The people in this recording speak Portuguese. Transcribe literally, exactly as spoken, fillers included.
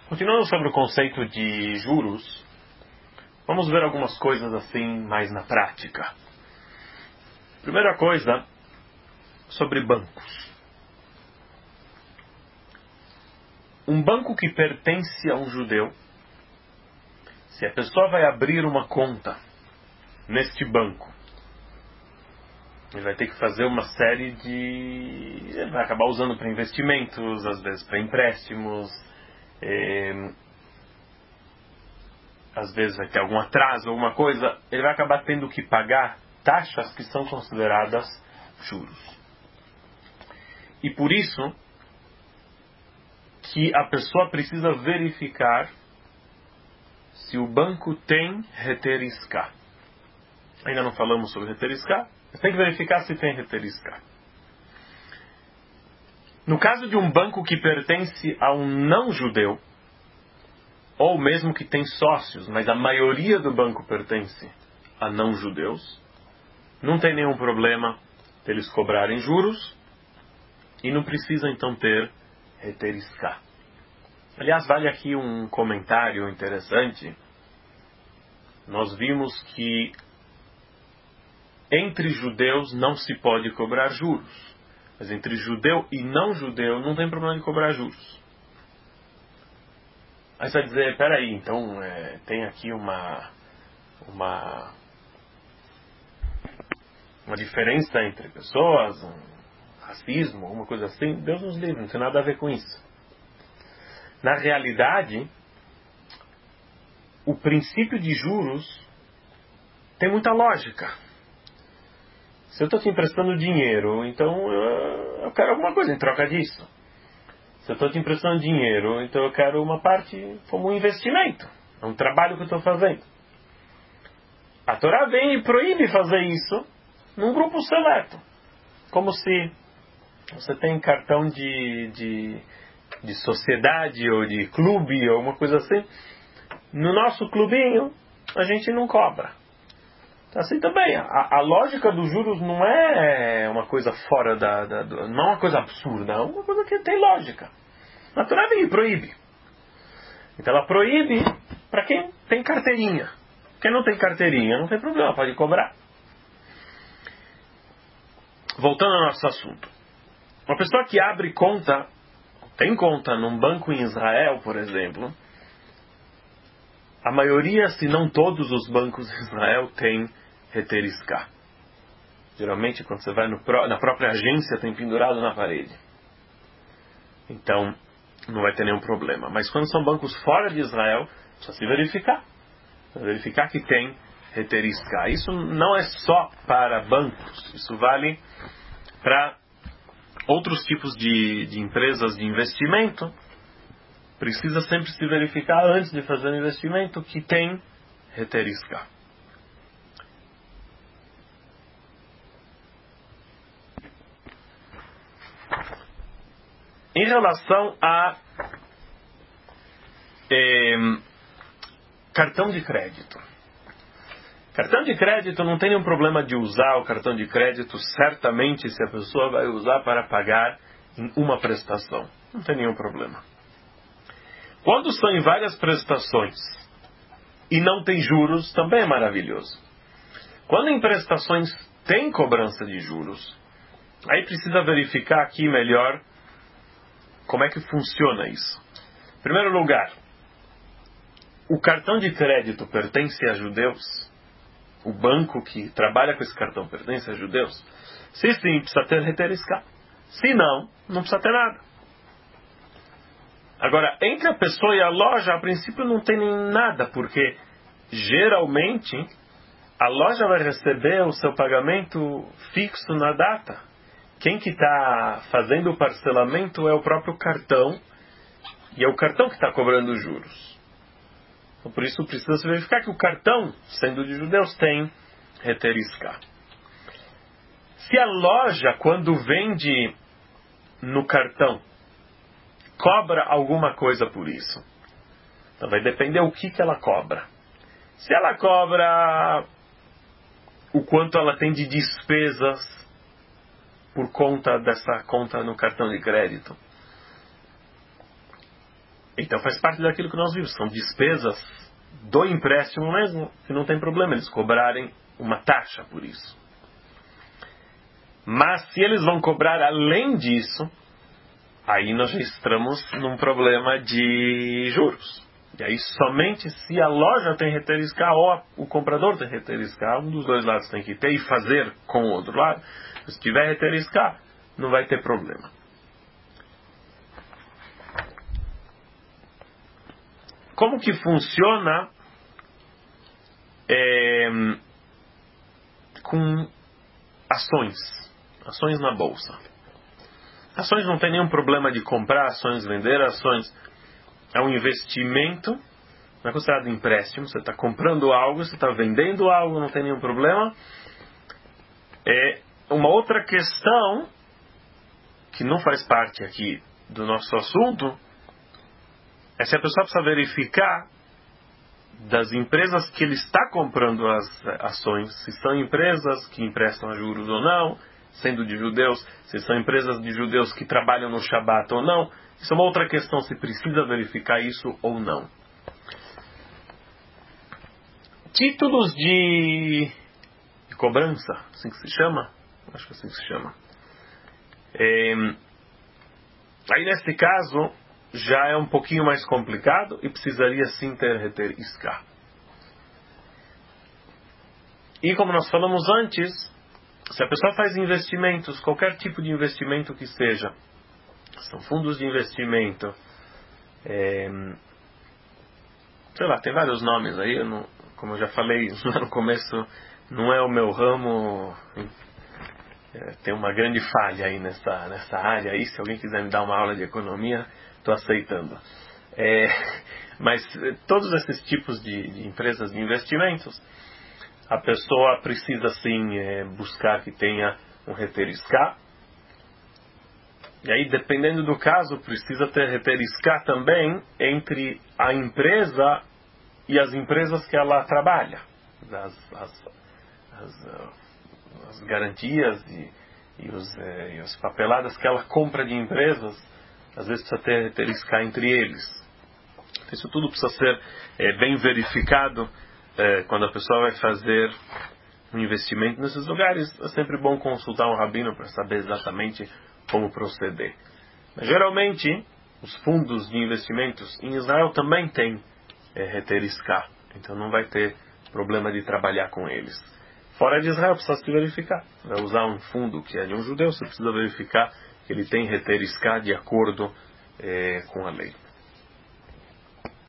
Continuando sobre o conceito de juros, vamos ver algumas coisas assim mais na prática. Primeira coisa, sobre bancos. Um banco que pertence a um judeu, se a pessoa vai abrir uma conta neste banco, ele vai ter que fazer uma série de... Ele vai acabar usando para investimentos, às vezes para empréstimos, é... às vezes vai ter algum atraso, alguma coisa, ele vai acabar tendo que pagar taxas que são consideradas juros. E por isso que a pessoa precisa verificar se o banco tem reteriská. Ainda não falamos sobre reteriská, mas tem que verificar se tem reteriská. No caso de um banco que pertence a um não-judeu, ou mesmo que tem sócios, mas a maioria do banco pertence a não-judeus, não tem nenhum problema deles cobrarem juros e não precisa então ter reteriská. Aliás, vale aqui um comentário interessante. Nós vimos que entre judeus não se pode cobrar juros, mas entre judeu e não-judeu não tem problema de cobrar juros. Aí você vai dizer, peraí, então é, tem aqui uma, uma, uma diferença entre pessoas, um racismo, alguma coisa assim. Deus nos livre, não tem nada a ver com isso. Na realidade, o princípio de juros tem muita lógica. Se eu estou te emprestando dinheiro, então eu, eu quero alguma coisa em troca disso. Se eu estou te emprestando dinheiro, então eu quero uma parte como um investimento. É um trabalho que eu estou fazendo. A Torá vem e proíbe fazer isso num grupo seleto. Como se você tem cartão de, de, de sociedade ou de clube ou uma coisa assim. No nosso clubinho, a gente não cobra. Assim também, a, a lógica dos juros não é uma coisa fora da, da... Não é uma coisa absurda, é uma coisa que tem lógica. A Torá vem e proíbe. Então ela proíbe para quem tem carteirinha. Quem não tem carteirinha, não tem problema, pode cobrar. Voltando ao nosso assunto. Uma pessoa que abre conta, tem conta num banco em Israel, por exemplo, a maioria, se não todos os bancos em Israel têm reteriská. Geralmente, quando você vai no, na própria agência, tem pendurado na parede. Então, não vai ter nenhum problema. Mas quando são bancos fora de Israel, precisa se verificar. Precisa verificar que tem reteriská. Isso não é só para bancos. Isso vale para outros tipos de, de empresas de investimento. Precisa sempre se verificar antes de fazer o investimento que tem reteriská. Em relação a eh, cartão de crédito. Cartão de crédito não tem nenhum problema de usar o cartão de crédito, certamente, se a pessoa vai usar para pagar em uma prestação. Não tem nenhum problema. Quando são em várias prestações e não tem juros, também é maravilhoso. Quando em prestações tem cobrança de juros, aí precisa verificar aqui melhor como é que funciona isso. Em primeiro lugar, o cartão de crédito pertence a judeus? O banco que trabalha com esse cartão pertence a judeus? Se sim, precisa ter reteriská. Se não, não precisa ter nada. Agora, entre a pessoa e a loja, a princípio não tem nem nada, porque geralmente a loja vai receber o seu pagamento fixo na data. Quem que está fazendo o parcelamento é o próprio cartão, e é o cartão que está cobrando os juros. Então, por isso precisa se verificar que o cartão, sendo de judeus, tem reteriská. Se a loja, quando vende no cartão, cobra alguma coisa por isso, então vai depender o que, que ela cobra. Se ela cobra o quanto ela tem de despesas por conta dessa conta no cartão de crédito, Então faz parte daquilo que nós vimos. São despesas do empréstimo mesmo, que não tem problema eles cobrarem uma taxa por isso. Mas se eles vão cobrar além disso, aí nós já estamos num problema de juros. E aí somente se a loja tem reteriscar ou o comprador tem reteriscar, um dos dois lados tem que ter e fazer com o outro lado. Se tiver reteriscar, não vai ter problema. Como que funciona é, com ações? Ações na bolsa. Ações não tem nenhum problema de comprar ações, vender ações. É um investimento, não é considerado empréstimo. Você está comprando algo, você está vendendo algo, não tem nenhum problema. É uma outra questão que não faz parte aqui do nosso assunto é se a pessoa precisa verificar das empresas que ele está comprando as ações, se são empresas que emprestam a juros ou não, sendo de judeus, se são empresas de judeus que trabalham no Shabat ou não. Isso é uma outra questão, se precisa verificar isso ou não. Títulos de, de cobrança, assim que se chama? Acho que assim que se chama. É, aí nesse caso já é um pouquinho mais complicado e precisaria sim ter reter isca. E como nós falamos antes, se a pessoa faz investimentos, qualquer tipo de investimento que seja, são fundos de investimento, é, sei lá, tem vários nomes aí, eu não, como eu já falei lá no começo, não é o meu ramo, é, tem uma grande falha aí nessa, nessa área aí, se alguém quiser me dar uma aula de economia, estou aceitando. É, mas todos esses tipos de, de empresas de investimentos, a pessoa precisa sim é, buscar que tenha um reteriscar. E aí, dependendo do caso, precisa ter reteriscar também entre a empresa e as empresas que ela trabalha. As, as, as, as garantias e, e, os, é, e as papeladas que ela compra de empresas, às vezes precisa ter reteriscar entre eles. Isso tudo precisa ser é, bem verificado é, quando a pessoa vai fazer um investimento nesses lugares. É sempre bom consultar um rabino para saber exatamente como proceder. Mas, geralmente, os fundos de investimentos em Israel também têm é, reteriscar. Então não vai ter problema de trabalhar com eles. Fora de Israel precisa se verificar. Vai usar um fundo que é de um judeu, você precisa verificar que ele tem reteriscar de acordo é, com a lei.